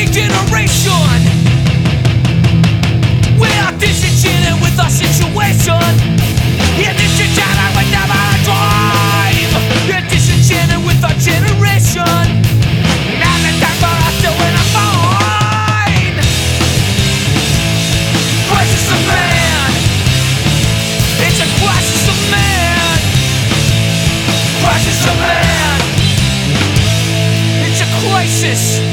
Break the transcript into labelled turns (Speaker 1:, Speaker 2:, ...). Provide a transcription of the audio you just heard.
Speaker 1: generation. We are disenchanted with our situation. Yeah, disenchanted with never a drive. We're disenchanted with our generation. Now the time for us to win a fine. Crisis of man. It's a crisis of man. Crisis of man. It's a crisis.